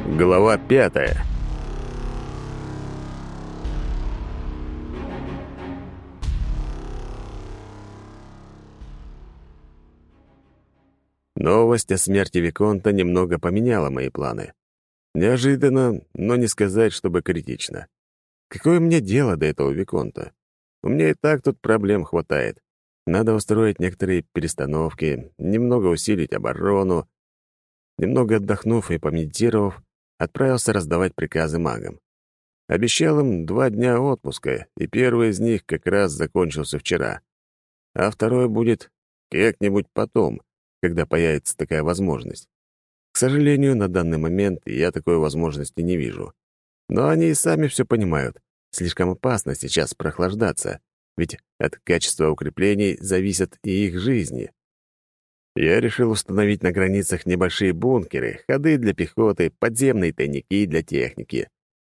Глава 5. Новость о смерти Виконта немного поменяла мои планы. Неожиданно, но не сказать, чтобы критично. Какое мне дело до этого Виконта? У меня и так тут проблем хватает. Надо устроить некоторые перестановки, немного усилить оборону. Немного отдохнув и помедитировав, отправился раздавать приказы магам. Обещал им 2 дня отпуска, и первый из них как раз закончился вчера. А второй будет как-нибудь потом, когда появится такая возможность. К сожалению, на данный момент я такой возможности не вижу. Но они и сами все понимают. Слишком опасно сейчас прохлаждаться, ведь от качества укреплений зависят и их жизни. Я решил установить на границах небольшие бункеры, ходы для пехоты, подземные тайники для техники.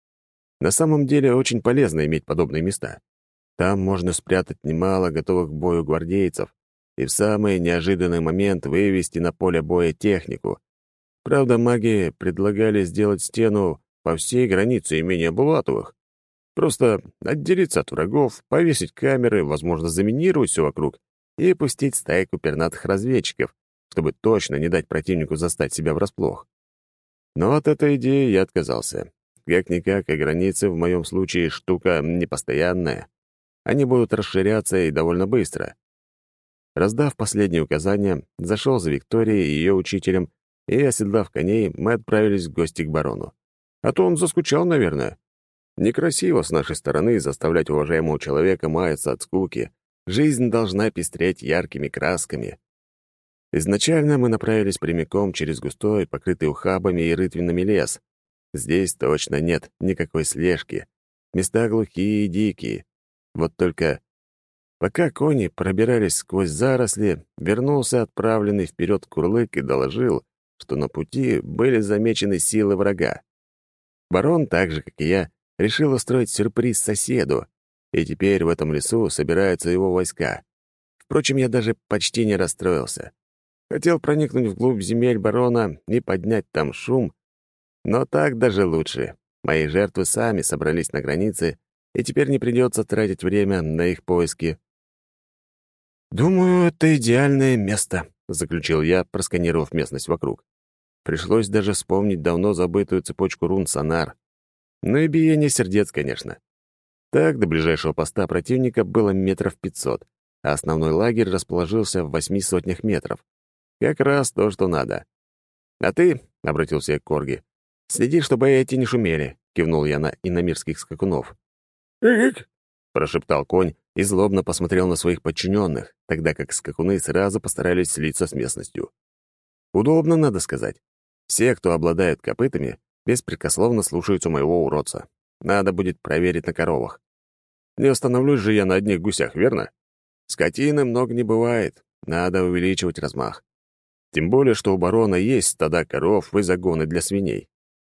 На самом деле очень полезно иметь подобные места. Там можно спрятать немало готовых к бою гвардейцев и в самый неожиданный момент вывести на поле боя технику. Правда, маги предлагали сделать стену по всей границе имения Булатовых. Просто отделиться от врагов, повесить камеры, возможно, заминировать все вокруг и пустить стайку пернатых разведчиков, чтобы точно не дать противнику застать себя врасплох. Но от этой идеи я отказался. Как-никак, и границы в моем случае штука непостоянная. Они будут расширяться и довольно быстро. Раздав последние указания, зашел за Викторией и ее учителем, и, оседлав коней, мы отправились в гости к барону. А то он заскучал, наверное. Некрасиво с нашей стороны заставлять уважаемого человека маяться от скуки. Жизнь должна пестреть яркими красками. Изначально мы направились прямиком через густой, покрытый ухабами и рытвинами лес. Здесь точно нет никакой слежки. Места глухие и дикие. Вот только пока кони пробирались сквозь заросли, вернулся отправленный вперед Курлык и доложил, что на пути были замечены силы врага. Барон, так же, как и я, решил устроить сюрприз соседу, и теперь в этом лесу собираются его войска. Впрочем, я даже почти не расстроился. Хотел проникнуть вглубь земель барона и поднять там шум, но так даже лучше. Мои жертвы сами собрались на границе, и теперь не придется тратить время на их поиски. «Думаю, это идеальное место», — заключил я, просканировав местность вокруг. Пришлось даже вспомнить давно забытую цепочку рун Сонар. Ну и биение сердец, конечно. Так, до ближайшего поста противника было метров 500, а основной лагерь расположился в 8 сотнях метров. Как раз то, что надо. «А ты», — обратился я к Корги, — «следи, чтобы эти не шумели», — кивнул я на иномирских скакунов. «Ик!» — прошептал конь и злобно посмотрел на своих подчиненных, тогда как скакуны сразу постарались слиться с местностью. Удобно, надо сказать. Все, кто обладают копытами, беспрекословно слушаются моего уродца. Надо будет проверить на коровах. Не остановлюсь же я на одних гусях, верно? Скотины много не бывает, надо увеличивать размах. Тем более, что у барона есть стада коров и загоны для свиней.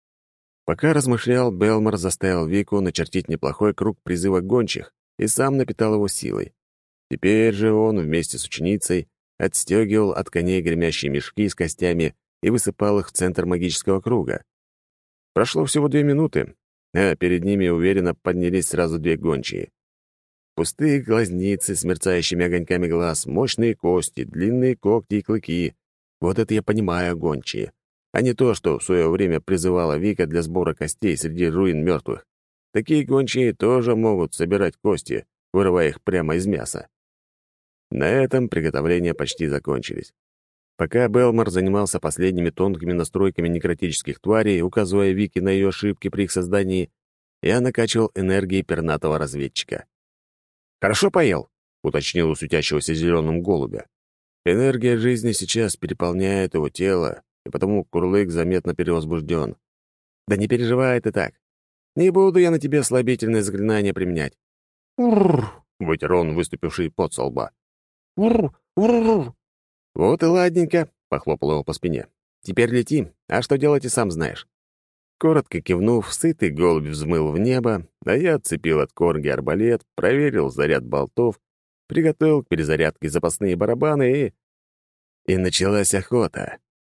Пока размышлял, Белмор заставил Вику начертить неплохой круг призыва гончих и сам напитал его силой. Теперь же он вместе с ученицей отстегивал от коней гремящие мешки с костями и высыпал их в центр магического круга. Прошло всего 2 минуты, а перед ними уверенно поднялись сразу 2 гончие. Пустые глазницы с мерцающими огоньками глаз, мощные кости, длинные когти и клыки. Вот это я понимаю гончие, а не то, что в свое время призывала Вика для сбора костей среди руин мертвых. Такие гончие тоже могут собирать кости, вырывая их прямо из мяса. На этом приготовления почти закончились. Пока Белмор занимался последними тонкими настройками некротических тварей, указывая Вике на ее ошибки при их создании, я накачивал энергией пернатого разведчика. «Хорошо поел?» — уточнил у светящегося зеленым голубя. Энергия жизни сейчас переполняет его тело, и потому Курлык заметно перевозбужден. «Да не переживай ты так. Не буду я на тебе слабительное заклинание применять». «Уррр!» — вытер он выступивший пот со лба. «Уррр! Уррр!» «Вот и ладненько», — похлопал его по спине. «Теперь лети, а что делать и сам знаешь». Коротко кивнув, сытый голубь взмыл в небо, а я отцепил от корги арбалет, проверил заряд болтов, приготовил к перезарядке запасные барабаны и... И началась охота.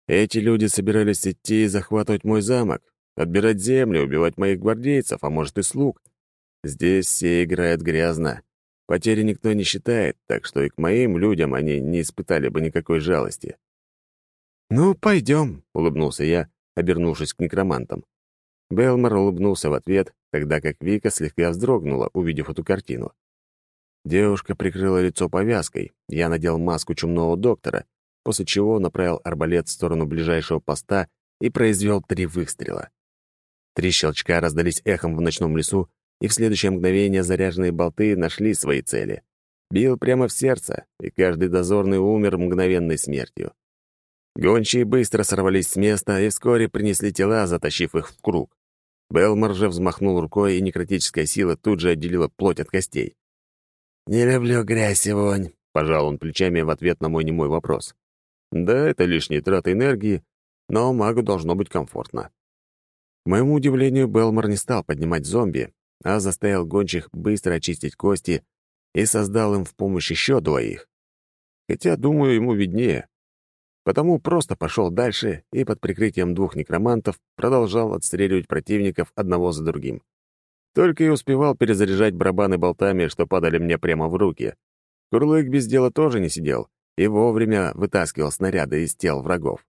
Эти люди собирались идти и захватывать мой замок, отбирать землю, убивать моих гвардейцев, а может и слуг. Здесь все играют грязно. Потери никто не считает, так что и к моим людям они не испытали бы никакой жалости. «Ну, пойдем», — улыбнулся я, обернувшись к некромантам. Белмор улыбнулся в ответ, тогда как Вика слегка вздрогнула, увидев эту картину. Девушка прикрыла лицо повязкой, я надел маску чумного доктора, после чего направил арбалет в сторону ближайшего поста и произвел 3 выстрела. 3 щелчка раздались эхом в ночном лесу, и в следующее мгновение заряженные болты нашли свои цели. Бил прямо в сердце, и каждый дозорный умер мгновенной смертью. Гончие быстро сорвались с места и вскоре принесли тела, затащив их в круг. Белмор же взмахнул рукой, и некротическая сила тут же отделила плоть от костей. «Не люблю грязь и вонь», — пожал он плечами в ответ на мой немой вопрос. «Да, это лишние траты энергии, но магу должно быть комфортно». К моему удивлению, Белмор не стал поднимать зомби, а заставил гончих быстро очистить кости и создал им в помощь еще 2. Хотя, думаю, ему виднее. Потому просто пошел дальше и под прикрытием 2 некромантов продолжал отстреливать противников одного за другим. Только и успевал перезаряжать барабаны болтами, что падали мне прямо в руки. Курлык без дела тоже не сидел и вовремя вытаскивал снаряды из тел врагов.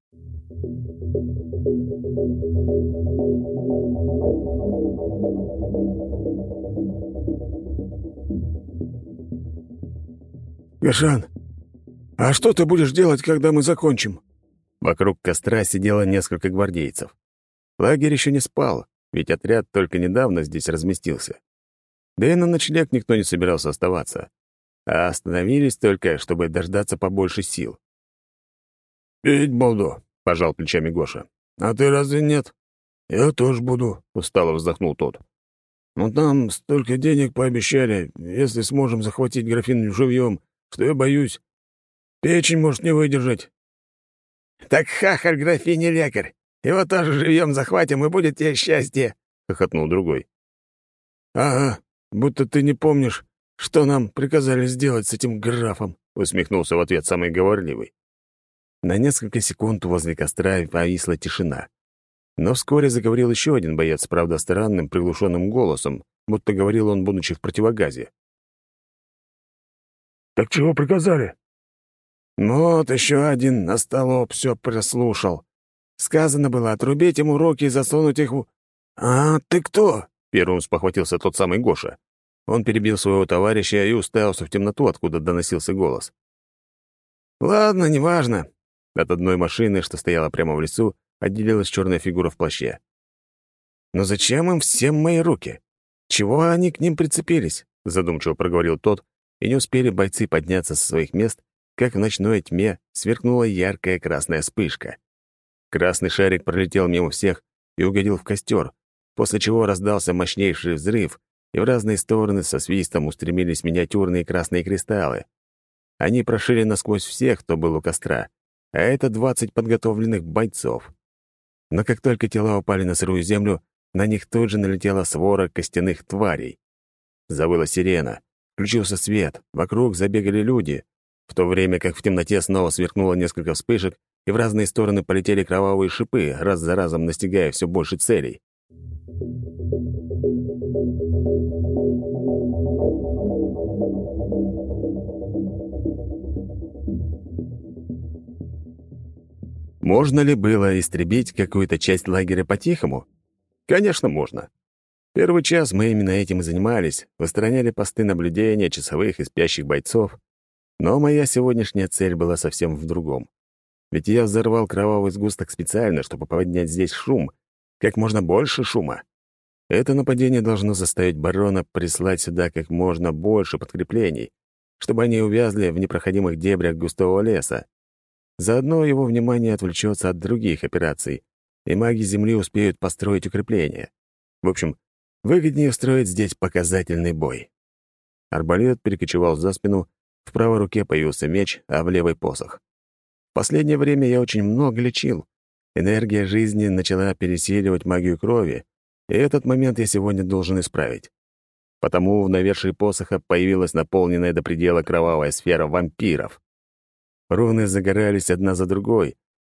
«Гашан, а что ты будешь делать, когда мы закончим?» Вокруг костра сидело несколько гвардейцев. Лагерь еще не спал, ведь отряд только недавно здесь разместился. Да и на ночлег никто не собирался оставаться, а остановились только, чтобы дождаться побольше сил. «Пить буду», — пожал плечами Гоша. «А ты разве нет?» «Я тоже буду», — устало вздохнул тот. «Но нам столько денег пообещали, если сможем захватить графиню живьем, что я боюсь. Печень может не выдержать». «Так хахаль графини лекарь. Его тоже живьем захватим, и будет тебе счастье», — хохотнул другой. «Ага, будто ты не помнишь, что нам приказали сделать с этим графом», — усмехнулся в ответ самый говорливый. На несколько секунд возле костра повисла тишина. Но вскоре заговорил еще один боец, правда, странным, приглушенным голосом, будто говорил он, будучи в противогазе. «Так чего приказали?» «Вот еще один остолоп все прослушал. Сказано было отрубить ему руки и засунуть их в...» «А ты кто?» — первым спохватился тот самый Гоша. Он перебил своего товарища и уставился в темноту, откуда доносился голос. «Ладно, неважно». От одной машины, что стояла прямо в лесу, отделилась черная фигура в плаще. «Но зачем им всем мои руки? Чего они к ним прицепились?» — задумчиво проговорил тот, и не успели бойцы подняться со своих мест, как в ночной тьме сверкнула яркая красная вспышка. Красный шарик пролетел мимо всех и угодил в костер, после чего раздался мощнейший взрыв, и в разные стороны со свистом устремились миниатюрные красные кристаллы. Они прошили насквозь всех, кто был у костра, а это 20 подготовленных бойцов. Но как только тела упали на сырую землю, на них тут же налетела свора костяных тварей. Завыла сирена, включился свет, вокруг забегали люди, в то время как в темноте снова сверкнуло несколько вспышек, и в разные стороны полетели кровавые шипы, раз за разом настигая все больше целей. Можно ли было истребить какую-то часть лагеря по-тихому? Конечно, можно. Первый час мы именно этим и занимались, устраняли посты наблюдения, часовых и спящих бойцов. Но моя сегодняшняя цель была совсем в другом. Ведь я взорвал кровавый сгусток специально, чтобы поднять здесь шум, как можно больше шума. Это нападение должно заставить барона прислать сюда как можно больше подкреплений, чтобы они увязли в непроходимых дебрях густого леса. Заодно его внимание отвлечется от других операций, и маги Земли успеют построить укрепления. В общем, выгоднее устроить здесь показательный бой. Арбалет перекочевал за спину, в правой руке появился меч, а в левой — посох. В последнее время я очень много лечил. Энергия жизни начала пересиливать магию крови, и этот момент я сегодня должен исправить. Потому в навершии посоха появилась наполненная до предела кровавая сфера вампиров. Руны загорались одна за другой,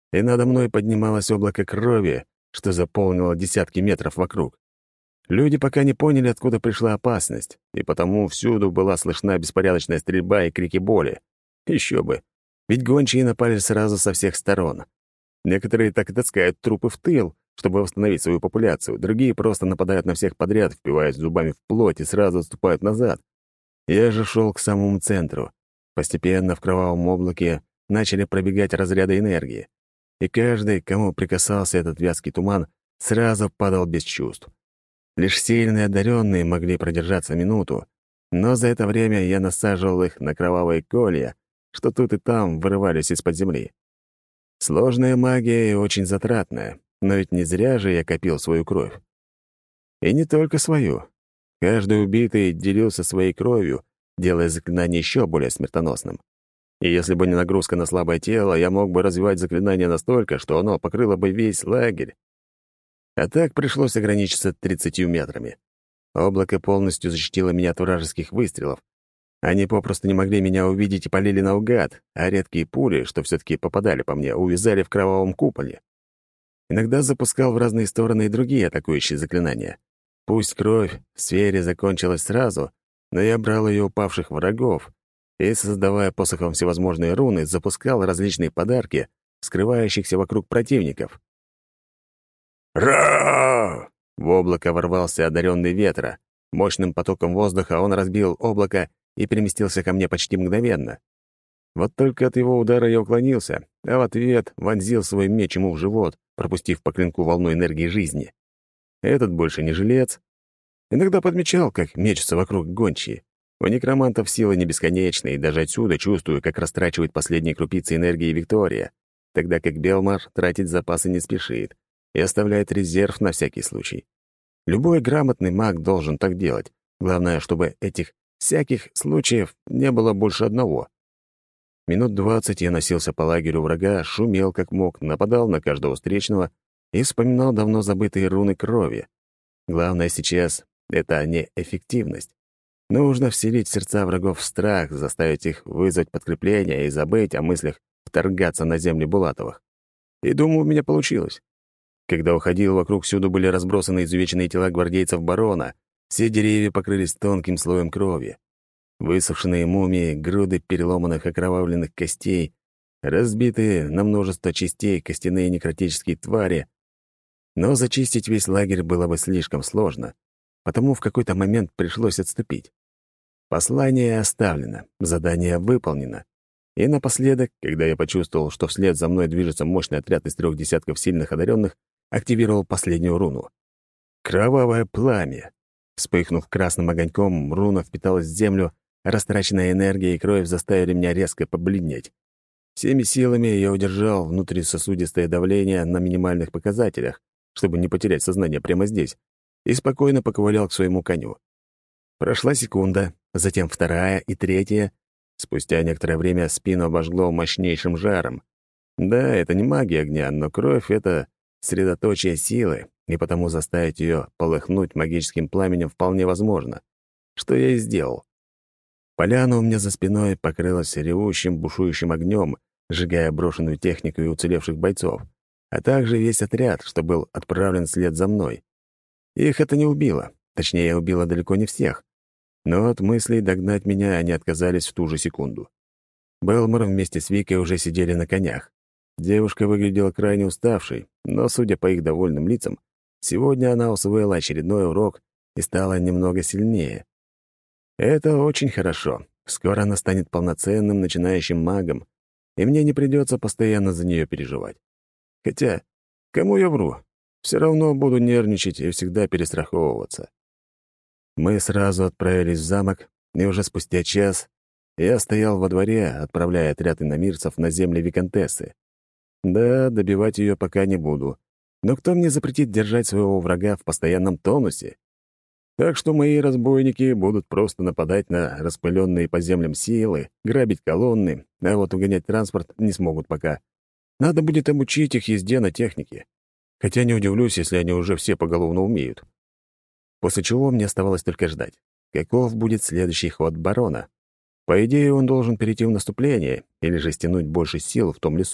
и надо мной поднималось облако крови, что заполнило десятки метров вокруг. Люди пока не поняли, откуда пришла опасность, и потому всюду была слышна беспорядочная стрельба и крики боли. Еще бы, ведь гончие напали сразу со всех сторон. Некоторые так и таскают трупы в тыл, чтобы восстановить свою популяцию, другие просто нападают на всех подряд, впиваясь зубами в плоть и сразу отступают назад. Я же шел к самому центру. Постепенно в кровавом облаке начали пробегать разряды энергии, и каждый, кому прикасался этот вязкий туман, сразу падал без чувств. Лишь сильные одаренные могли продержаться минуту, но за это время я насаживал их на кровавые колья, что тут и там вырывались из-под земли. Сложная магия и очень затратная, но ведь не зря же я копил свою кровь. И не только свою. Каждый убитый делился своей кровью, делая заклинание еще более смертоносным. И если бы не нагрузка на слабое тело, я мог бы развивать заклинание настолько, что оно покрыло бы весь лагерь. А так пришлось ограничиться 30 метрами. Облако полностью защитило меня от вражеских выстрелов. Они попросту не могли меня увидеть и полили наугад, а редкие пули, что все-таки попадали по мне, увязали в кровавом куполе. Иногда запускал в разные стороны и другие атакующие заклинания. Пусть кровь в сфере закончилась сразу, но я брал ее у упавших врагов и, создавая посохом всевозможные руны, запускал различные подарки, скрывающихся вокруг противников. «Ра!» В облако ворвался одаренный ветра. Мощным потоком воздуха он разбил облако и переместился ко мне почти мгновенно. Вот только от его удара я уклонился, а в ответ вонзил свой меч ему в живот, пропустив по клинку волну энергии жизни. Этот больше не жилец. Иногда подмечал, как мечется вокруг гончие. У некромантов сила не бесконечна, и даже отсюда чувствую, как растрачивает последние крупицы энергии Виктория, тогда как Белмар тратить запасы не спешит и оставляет резерв на всякий случай. Любой грамотный маг должен так делать. Главное, чтобы этих всяких случаев не было больше одного. Минут 20 я носился по лагерю врага, шумел как мог, нападал на каждого встречного и вспоминал давно забытые руны крови. Главное сейчас — это не эффективность. Нужно вселить в сердца врагов страх, заставить их вызвать подкрепление и забыть о мыслях вторгаться на земли Булатовых. И думаю, у меня получилось. Когда уходил, вокруг всюду были разбросаны изувеченные тела гвардейцев барона, все деревья покрылись тонким слоем крови. Высушенные мумии, груды переломанных окровавленных костей, разбитые на множество частей костяные некротические твари. Но зачистить весь лагерь было бы слишком сложно, потому в какой-то момент пришлось отступить. Послание оставлено, задание выполнено. И напоследок, когда я почувствовал, что вслед за мной движется мощный отряд из 3 десятков сильных одаренных, активировал последнюю руну. Кровавое пламя. Вспыхнув красным огоньком, руна впиталась в землю, растраченная энергия и кровь заставили меня резко побледнеть. Всеми силами я удержал внутрисосудистое давление на минимальных показателях, чтобы не потерять сознание прямо здесь, и спокойно поковылял к своему коню. Прошла секунда, затем вторая и третья. Спустя некоторое время спину обожгло мощнейшим жаром. Да, это не магия огня, но кровь — это средоточие силы, и потому заставить ее полыхнуть магическим пламенем вполне возможно, что я и сделал. Поляна у меня за спиной покрылась ревущим, бушующим огнем, сжигая брошенную технику и уцелевших бойцов, а также весь отряд, что был отправлен вслед за мной. Их это не убило, точнее, убило далеко не всех, но от мыслей догнать меня они отказались в ту же секунду. Белмор вместе с Викой уже сидели на конях. Девушка выглядела крайне уставшей, но, судя по их довольным лицам, сегодня она усвоила очередной урок и стала немного сильнее. Это очень хорошо. Скоро она станет полноценным начинающим магом, и мне не придется постоянно за нее переживать. Хотя, кому я вру? Все равно буду нервничать и всегда перестраховываться. Мы сразу отправились в замок, и уже спустя час я стоял во дворе, отправляя отряд иномирцев на земли виконтессы. Да, добивать ее пока не буду, но кто мне запретит держать своего врага в постоянном тонусе? Так что мои разбойники будут просто нападать на распыленные по землям силы, грабить колонны, а вот угонять транспорт не смогут пока. Надо будет обучить их езде на технике. Хотя не удивлюсь, если они уже все поголовно умеют. После чего мне оставалось только ждать, каков будет следующий ход барона. По идее, он должен перейти в наступление или же стянуть больше сил в том лесу,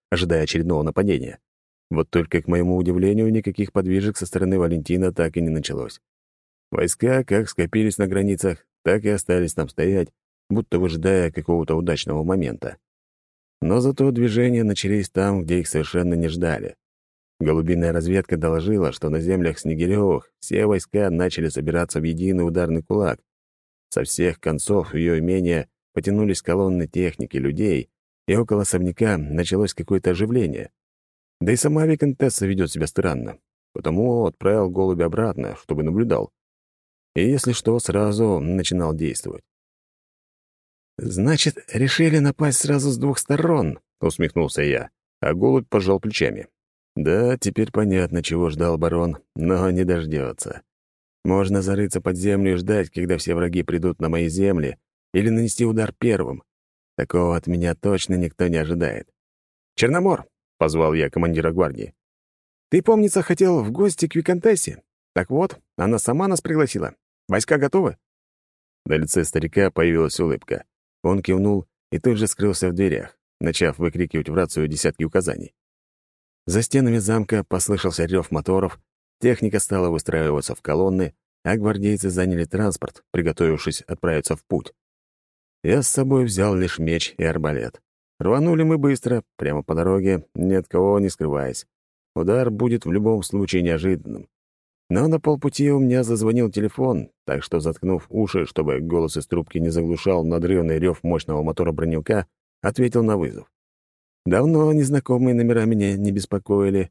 ожидая очередного нападения. Вот только, к моему удивлению, никаких подвижек со стороны Валентина так и не началось. Войска как скопились на границах, так и остались там стоять, будто выжидая какого-то удачного момента. Но зато движения начались там, где их совершенно не ждали. Голубиная разведка доложила, что на землях Снегирёвых все войска начали собираться в единый ударный кулак. Со всех концов ее имения потянулись колонны техники, людей, и около особняка началось какое-то оживление. Да и сама виконтесса ведет себя странно, потому отправил голубя обратно, чтобы наблюдал. И, если что, сразу начинал действовать. «Значит, решили напасть сразу с двух сторон», — усмехнулся я, а голубь пожал плечами. «Да, теперь понятно, чего ждал барон, но не дождется. Можно зарыться под землю и ждать, когда все враги придут на мои земли, или нанести удар первым. Такого от меня точно никто не ожидает. «Черномор», — позвал я командира гвардии, — «ты, помнится, хотел в гости к виконтессе? Так вот, она сама нас пригласила. Войска готовы?» На лице старика появилась улыбка. Он кивнул и тут же скрылся в дверях, начав выкрикивать в рацию десятки указаний. За стенами замка послышался рев моторов, техника стала выстраиваться в колонны, а гвардейцы заняли транспорт, приготовившись отправиться в путь. Я с собой взял лишь меч и арбалет. Рванули мы быстро, прямо по дороге, ни от кого не скрываясь. Удар будет в любом случае неожиданным. Но на полпути у меня зазвонил телефон, так что, заткнув уши, чтобы голос из трубки не заглушал надрывный рев мощного мотора броневика, ответил на вызов. Давно незнакомые номера меня не беспокоили.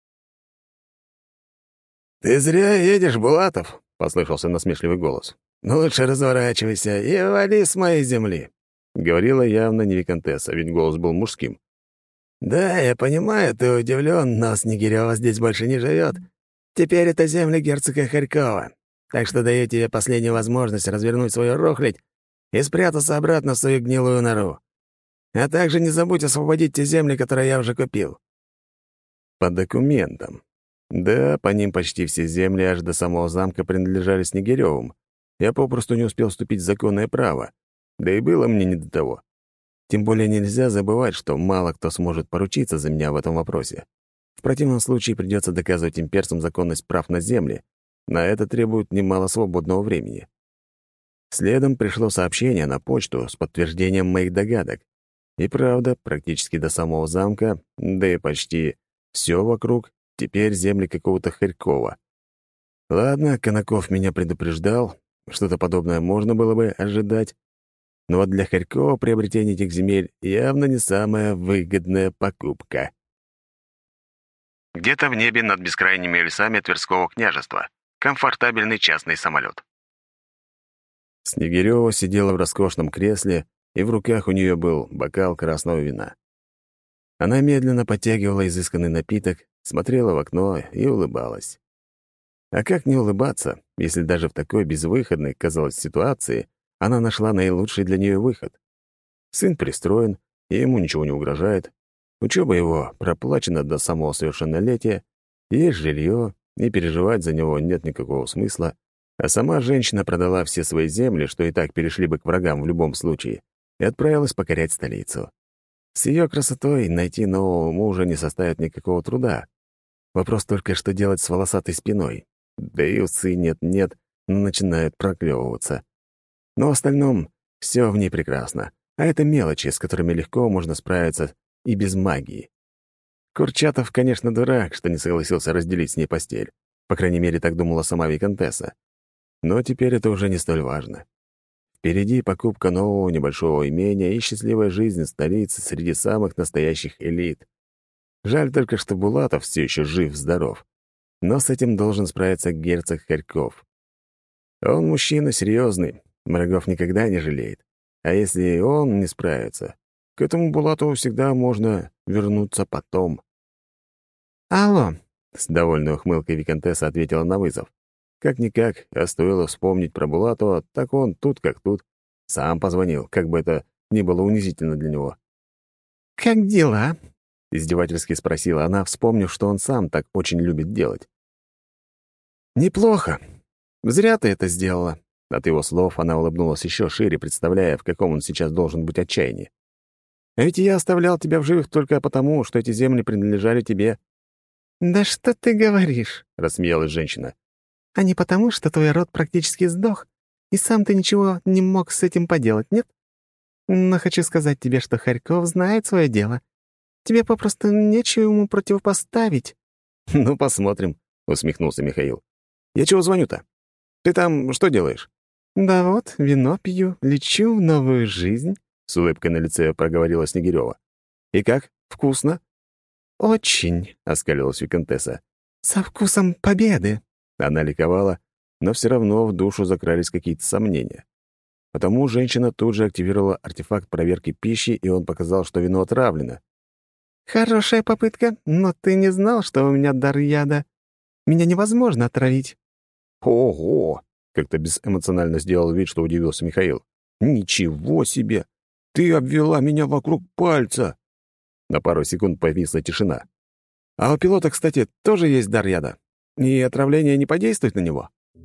«Ты зря едешь, Булатов», — послышался насмешливый голос. «Ну лучше разворачивайся и вали с моей земли», — говорила явно не виконтесса, ведь голос был мужским. «Да, я понимаю, ты удивлен, но Снегирёва здесь больше не живет. Теперь это земли герцога Харькова, так что даю тебе последнюю возможность развернуть свою рухлядь и спрятаться обратно в свою гнилую нору. А также не забудь освободить те земли, которые я уже купил». По документам. Да, по ним почти все земли аж до самого замка принадлежали Снегирёвым. Я попросту не успел вступить в законное право. Да и было мне не до того. Тем более нельзя забывать, что мало кто сможет поручиться за меня в этом вопросе. В противном случае придется доказывать имперцам законность прав на земли. На это требует немало свободного времени. Следом пришло сообщение на почту с подтверждением моих догадок. И правда, практически до самого замка, да и почти все вокруг, теперь земли какого-то Харькова. Ладно, Конаков меня предупреждал, что-то подобное можно было бы ожидать. Но вот для Харькова приобретение этих земель явно не самая выгодная покупка. Где-то в небе над бескрайними лесами Тверского княжества. Комфортабельный частный самолет. Снегирёва сидела в роскошном кресле, и в руках у нее был бокал красного вина. Она медленно подтягивала изысканный напиток, смотрела в окно и улыбалась. А как не улыбаться, если даже в такой безвыходной, казалось, ситуации она нашла наилучший для нее выход? Сын пристроен, и ему ничего не угрожает. Учеба его проплачена до самого совершеннолетия, есть жилье, и переживать за него нет никакого смысла, а сама женщина продала все свои земли, что и так перешли бы к врагам в любом случае, и отправилась покорять столицу. С ее красотой найти нового мужа не составит никакого труда. Вопрос только, что делать с волосатой спиной. Да и усы нет-нет, но начинают проклевываться. Но в остальном все в ней прекрасно, а это мелочи, с которыми легко можно справиться и без магии. Курчатов, конечно, дурак, что не согласился разделить с ней постель. По крайней мере, так думала сама виконтесса. Но теперь это уже не столь важно. Впереди покупка нового небольшого имения и счастливая жизнь в столице среди самых настоящих элит. Жаль только, что Булатов все еще жив-здоров. Но с этим должен справиться герцог Харьков. Он мужчина серьезный, врагов никогда не жалеет. А если и он не справится, к этому Булатову всегда можно вернуться потом. «Алло», — с довольной ухмылкой виконтесса ответила на вызов. Как-никак, а стоило вспомнить про Булатова, так он тут как тут. Сам позвонил, как бы это ни было унизительно для него. «Как дела?» — издевательски спросила она, вспомнив, что он сам так очень любит делать. «Неплохо. Зря ты это сделала». От его слов она улыбнулась еще шире, представляя, в каком он сейчас должен быть отчаянии. А ведь я оставлял тебя в живых только потому, что эти земли принадлежали тебе». «Да что ты говоришь?» — рассмеялась женщина. «А не потому, что твой род практически сдох, и сам ты ничего не мог с этим поделать, нет? Но хочу сказать тебе, что Харьков знает свое дело. Тебе попросту нечего ему противопоставить». «Ну, посмотрим», — усмехнулся Михаил. «Я чего звоню-то? Ты там что делаешь?» «Да вот, вино пью, лечу в новую жизнь». — с улыбкой на лице проговорила Снегирёва. «И как? Вкусно?» «Очень», — оскалилась виконтесса. «со вкусом победы». Она ликовала, но все равно в душу закрались какие-то сомнения. Потому женщина тут же активировала артефакт проверки пищи, и он показал, что вино отравлено. «Хорошая попытка, но ты не знал, что у меня дар яда. Меня невозможно отравить». «Ого!» — как-то безэмоционально сделал вид, что удивился Михаил. «Ничего себе! Ты обвела меня вокруг пальца!» На пару секунд повисла тишина. «А у пилота, кстати, тоже есть дар яда. И отравление не подействует на него?»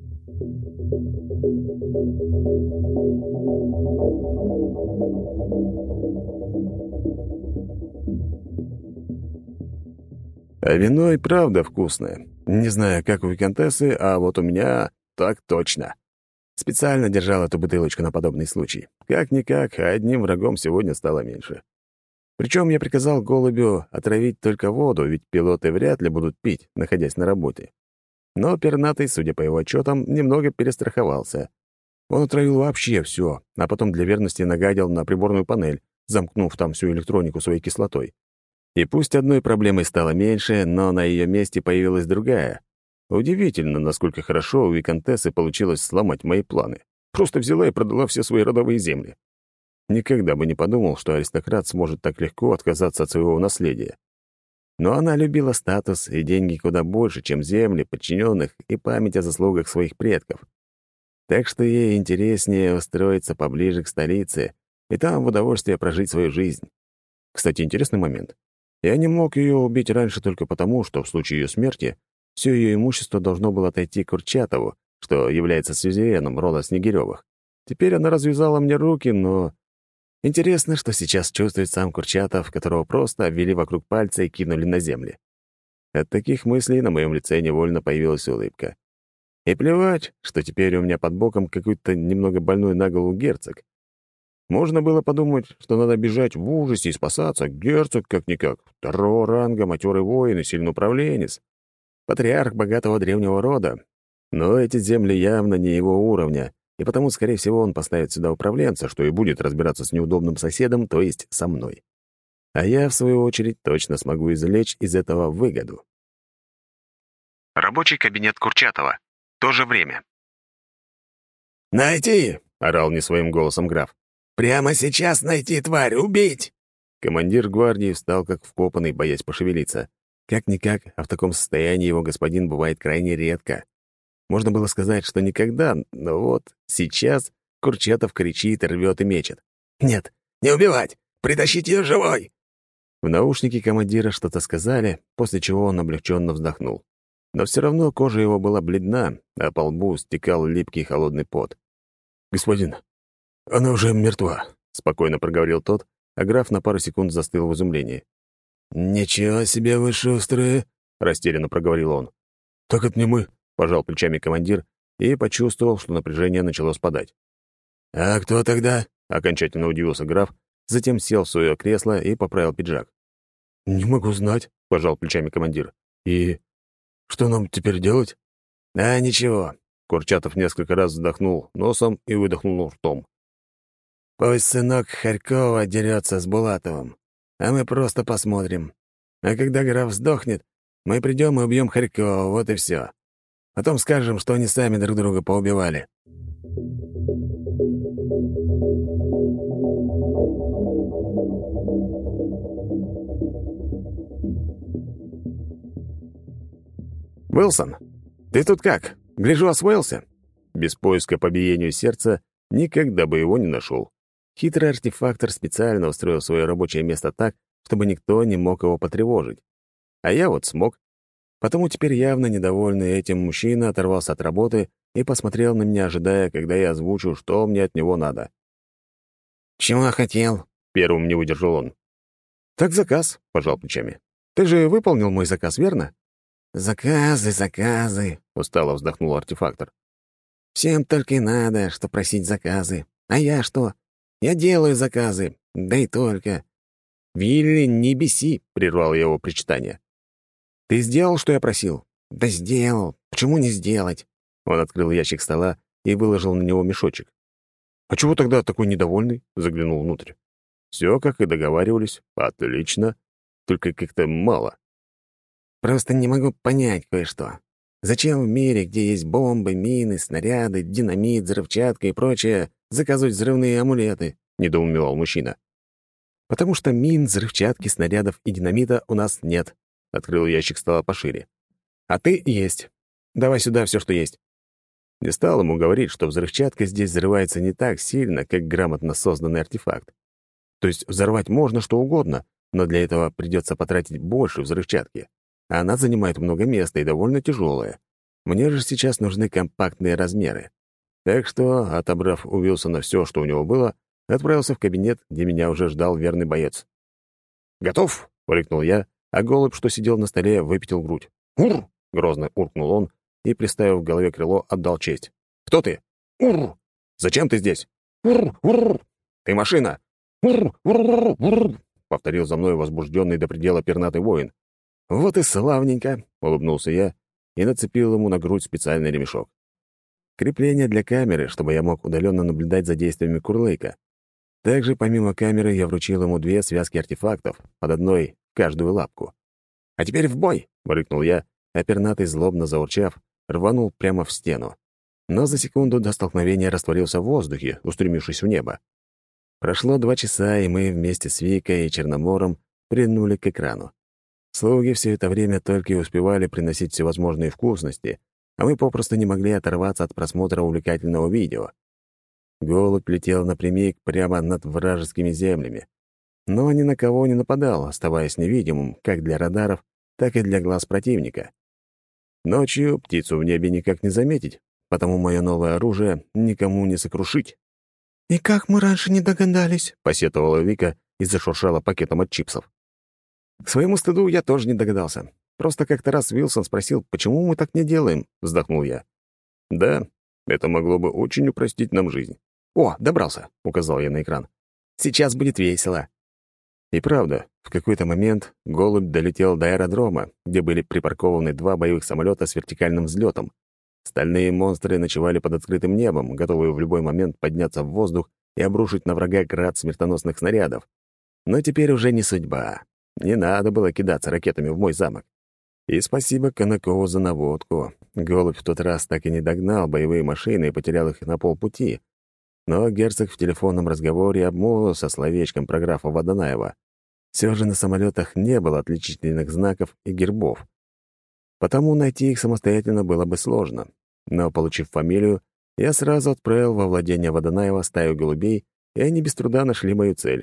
А вино и правда вкусное. Не знаю, как у виконтессы, а вот у меня так точно. Специально держал эту бутылочку на подобный случай. Как-никак, а одним врагом сегодня стало меньше. Причем я приказал голубю отравить только воду, ведь пилоты вряд ли будут пить, находясь на работе. Но пернатый, судя по его отчетам, немного перестраховался. Он отравил вообще все, а потом для верности нагадил на приборную панель, замкнув там всю электронику своей кислотой. И пусть одной проблемой стало меньше, но на ее месте появилась другая. Удивительно, насколько хорошо у виконтессы получилось сломать мои планы. Просто взяла и продала все свои родовые земли. Никогда бы не подумал, что аристократ сможет так легко отказаться от своего наследия. Но она любила статус и деньги куда больше, чем земли, подчиненных и память о заслугах своих предков. Так что ей интереснее устроиться поближе к столице и там в удовольствие прожить свою жизнь. Кстати, интересный момент. Я не мог ее убить раньше только потому, что в случае ее смерти все ее имущество должно было отойти Курчатову, что является сюзереном рода Снегирёвых. Теперь она развязала мне руки, но... Интересно, что сейчас чувствует сам Курчатов, которого просто обвели вокруг пальца и кинули на земли. От таких мыслей на моем лице невольно появилась улыбка. И плевать, что теперь у меня под боком какой-то немного больной на голову герцог. Можно было подумать, что надо бежать в ужасе и спасаться. Герцог, как-никак, второго ранга, матерый воин и сильный управленец. Патриарх богатого древнего рода. Но эти земли явно не его уровня, и потому, скорее всего, он поставит сюда управленца, что и будет разбираться с неудобным соседом, то есть со мной. А я, в свою очередь, точно смогу извлечь из этого выгоду. Рабочий кабинет Курчатова. То же время. «Найти!» — орал не своим голосом граф. «Прямо сейчас найти тварь! Убить!» Командир гвардии встал как вкопанный, боясь пошевелиться. Как-никак, а в таком состоянии его господин бывает крайне редко. Можно было сказать, что никогда, но вот сейчас Курчатов кричит, рвет и мечет. «Нет, не убивать! Притащить ее живой!» В наушнике командира что-то сказали, после чего он облегченно вздохнул. Но все равно кожа его была бледна, а по лбу стекал липкий холодный пот. «Господин, она уже мертва», — спокойно проговорил тот, а граф на пару секунд застыл в изумлении. «Ничего себе вы шустрые», — растерянно проговорил он. «Так это не мы», — пожал плечами командир и почувствовал, что напряжение начало спадать. «А кто тогда?» — окончательно удивился граф, затем сел в свое кресло и поправил пиджак. «Не могу знать», — пожал плечами командир. «И что нам теперь делать?» «А ничего», — Курчатов несколько раз вздохнул носом и выдохнул ртом. «Пусть сынок Харькова дерется с Булатовым, а мы просто посмотрим. А когда граф сдохнет, мы придем и убьем Харькова, вот и все. Потом скажем, что они сами друг друга поубивали». «Уилсон, ты тут как? Гляжу, освоился?» Без поиска по биению сердца никогда бы его не нашел. Хитрый артефактор специально устроил свое рабочее место так, чтобы никто не мог его потревожить. А я вот смог. Потому теперь явно недовольный этим мужчина оторвался от работы и посмотрел на меня, ожидая, когда я озвучу, что мне от него надо. «Чего хотел?» Первым не выдержал он. «Так заказ», — пожал плечами. «Ты же выполнил мой заказ, верно?» «Заказы», — устало вздохнул артефактор. «Всем только и надо, что просить заказы. А я что? Я делаю заказы, да и только». «Вилли, не беси», — прервал я его причитание. «Ты сделал, что я просил?» «Да сделал. Почему не сделать?» Он открыл ящик стола и выложил на него мешочек. «А чего тогда такой недовольный?» — заглянул внутрь. «Все, как и договаривались. Отлично. Только как-то мало». «Просто не могу понять кое-что. Зачем в мире, где есть бомбы, мины, снаряды, динамит, взрывчатка и прочее, заказывать взрывные амулеты?» — недоумевал мужчина. «Потому что мин, взрывчатки, снарядов и динамита у нас нет», — открыл ящик стола пошире. «А ты есть. Давай сюда все, что есть». Не стал ему говорить, что взрывчатка здесь взрывается не так сильно, как грамотно созданный артефакт. То есть взорвать можно что угодно, но для этого придется потратить больше взрывчатки. А она занимает много места и довольно тяжелая. Мне же сейчас нужны компактные размеры. Так что, отобрав у Уилсона все, что у него было, отправился в кабинет, где меня уже ждал верный боец. «Готов?» — рыкнул я, а голубь, что сидел на столе, выпятил грудь. «Ур!» — грозно уркнул он и, приставив в голове крыло, отдал честь. «Кто ты?» «Ур!» «Зачем ты здесь?» «Ур! Ур!» «Ты машина!» «Ур! Ур! Ур!» — повторил за мной возбужденный до предела пернатый воин. «Вот и славненько!» — улыбнулся я и нацепил ему на грудь специальный ремешок. Крепление для камеры, чтобы я мог удаленно наблюдать за действиями Курлейка. Также, помимо камеры, я вручил ему 2 связки артефактов, под одной в каждую лапку. «А теперь в бой!» — рыкнул я, а пернатый, злобно заурчав, рванул прямо в стену. Но за секунду до столкновения растворился в воздухе, устремившись в небо. Прошло 2 часа, и мы вместе с Викой и Черномором прильнули к экрану. Слуги все это время только и успевали приносить всевозможные вкусности, а мы попросту не могли оторваться от просмотра увлекательного видео. Голубь летел напрямик прямо над вражескими землями, но ни на кого не нападал, оставаясь невидимым как для радаров, так и для глаз противника. Ночью птицу в небе никак не заметить, потому мое новое оружие никому не сокрушить. «И как мы раньше не догадались?» — посетовала Вика и зашуршала пакетом от чипсов. К своему стыду я тоже не догадался. Просто как-то раз Уилсон спросил, почему мы так не делаем, вздохнул я. Да, это могло бы очень упростить нам жизнь. «О, добрался», — указал я на экран. «Сейчас будет весело». И правда, в какой-то момент голубь долетел до аэродрома, где были припаркованы 2 боевых самолета с вертикальным взлетом. Стальные монстры ночевали под открытым небом, готовые в любой момент подняться в воздух и обрушить на врага град смертоносных снарядов. Но теперь уже не судьба. Не надо было кидаться ракетами в мой замок. И спасибо Конакову за наводку. Голубь в тот раз так и не догнал боевые машины и потерял их на полпути. Но герцог в телефонном разговоре обмолвился словечком про графа Водонаева. Все же на самолетах не было отличительных знаков и гербов. Потому найти их самостоятельно было бы сложно. Но, получив фамилию, я сразу отправил во владение Водонаева стаю голубей, и они без труда нашли мою цель.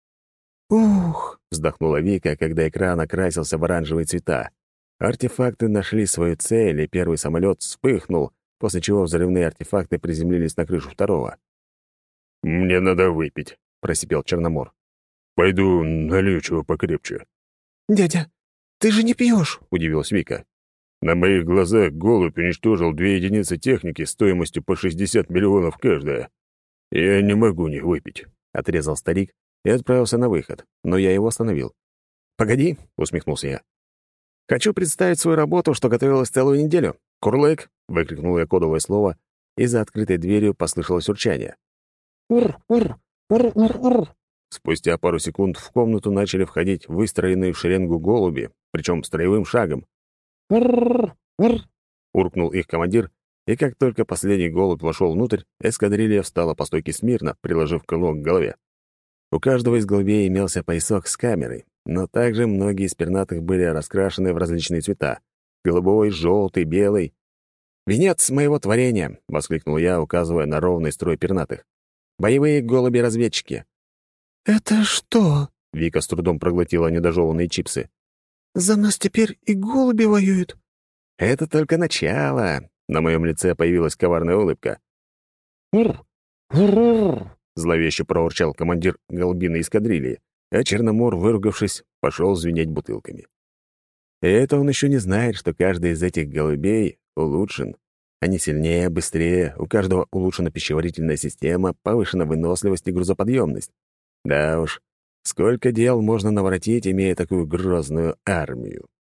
«Ух!» — вздохнула Вика, когда экран окрасился в оранжевые цвета. Артефакты нашли свою цель, и первый самолет вспыхнул, после чего взрывные артефакты приземлились на крышу второго. «Мне надо выпить», — просипел Черномор. «Пойду налью чего покрепче». «Дядя, ты же не пьешь?» — удивилась Вика. На моих глазах голубь уничтожил 2 единицы техники стоимостью по 60 миллионов каждая. Я не могу не выпить», — отрезал старик и отправился на выход, но я его остановил. «Погоди», — усмехнулся я. «Хочу представить свою работу, что готовилась целую неделю. Курлык!» — выкрикнул я кодовое слово, и за открытой дверью послышалось урчание. «Ур! Ур! Ур! Ур! Ур!» Спустя пару секунд в комнату начали входить выстроенные в шеренгу голуби, причем строевым шагом. «Ур! Ур!» — уркнул их командир, и как только последний голубь вошел внутрь, эскадрилья встала по стойке смирно, приложив крыло к голове. У каждого из голубей имелся поясок с камерой, но также многие из пернатых были раскрашены в различные цвета — голубой, желтый, белый. «Венец моего творения!» — воскликнул я, указывая на ровный строй пернатых. «Боевые голуби-разведчики!» «Это что?» — Вика с трудом проглотила недожеванные чипсы. «За нас теперь и голуби воюют?» «Это только начало!» — на моем лице появилась коварная улыбка. «Ур! Ур! Ур!» — зловеще проурчал командир голубиной эскадрильи, а Черномор, выругавшись, пошел звенеть бутылками. И это он еще не знает, что каждый из этих голубей улучшен. Они сильнее, быстрее, у каждого улучшена пищеварительная система, повышена выносливость и грузоподъемность. Да уж, сколько дел можно наворотить, имея такую грозную армию.